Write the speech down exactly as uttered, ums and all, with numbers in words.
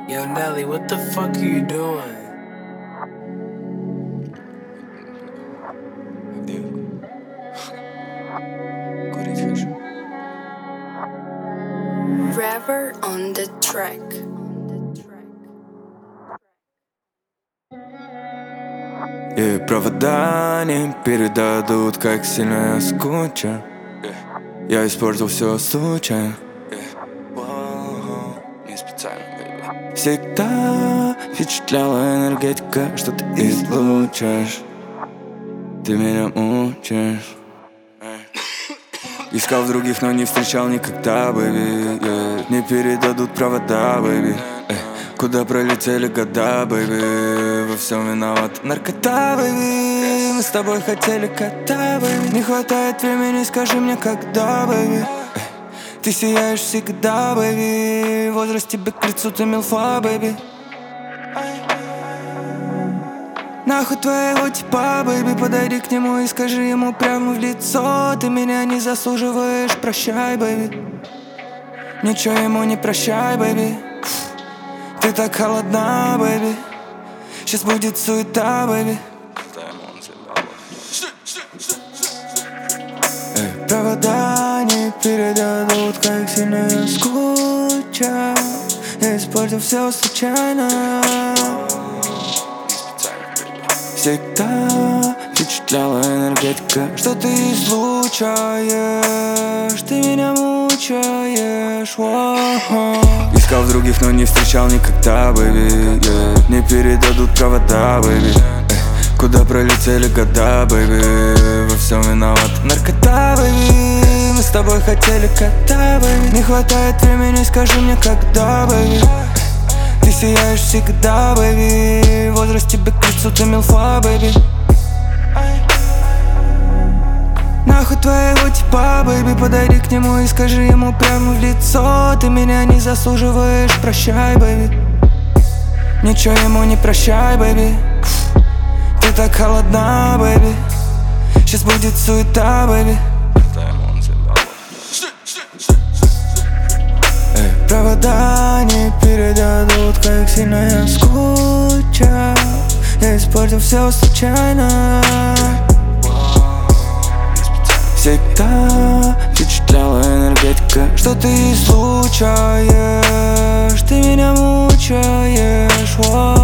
Yo, Nelly, what the fuck are you doing? Rapper on the track. И провода не передадут, как сильно я скучаю. Я испортил все случайно. Не специально, baby. Всегда впечатляла энергетика, что ты излучаешь. Ты меня мучаешь. Искал в других, но не встречал никогда, baby, yeah. Не передадут провода, baby, yeah. Куда пролетели года, baby. Во всем виноват наркота, baby. Мы с тобой хотели кота, baby. Не хватает времени, скажи мне, когда, baby. Ты сияешь всегда, baby. Возраст тебе к лицу, ты милфа, baby. Нахуй твоего типа, бэйби, подойди к нему и скажи ему прямо в лицо: ты меня не заслуживаешь, прощай, бэйби. Ничего ему не прощай, бэйби. Ты так холодна, бэйби. Сейчас будет суета, бэйби. Эй, провода не передадут, как сильно я скучаю. Я испортил все случайно. Всегда впечатляла энергетика, что ты излучаешь. Ты меня мучаешь, воу. Искал в других, но не встречал никогда, baby, yeah. Не передадут провода, baby, yeah. Куда пролетели года, baby. Во всем виноват наркота, baby. Мы с тобой хотели кота, baby. Не хватает времени, скажи мне, когда, baby. Ты сияешь всегда, baby. Возраст тебе к лицу, ты милфа, baby. Нахуй твоего типа, baby. Подойди к нему и скажи ему прямо в лицо: ты меня не заслуживаешь, прощай, baby. Ничего ему не прощай, baby. Ты так холодна, baby. Сейчас будет суета, baby. Эй, провода не передадут, как сильно я скучаю. Я испортил все случайно. Всегда впечатляла энергетика, что ты излучаешь. Ты меня мучаешь, воу.